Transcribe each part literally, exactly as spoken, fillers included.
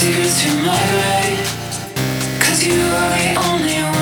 secrets to my brain. Cause you are the only one.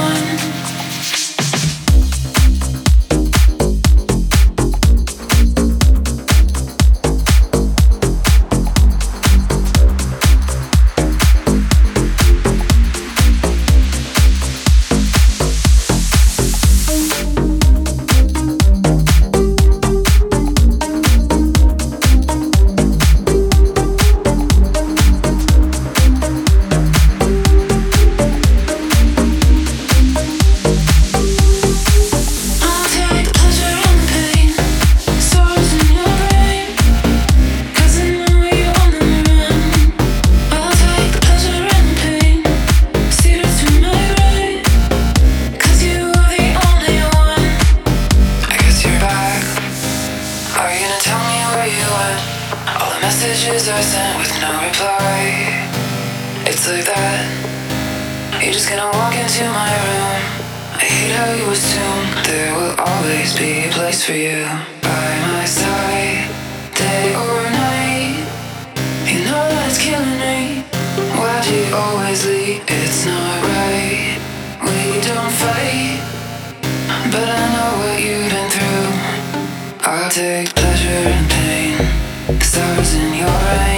Messages are sent with no reply. It's like that. You're just gonna walk into my room. I hate how you assume there will always be a place for you by my side, day or night. You know that it's killing me. Why'd you always leave? It's not right. We don't fight, but I know what you've been through. I'll take pleasure and pain. The stars in your eyes.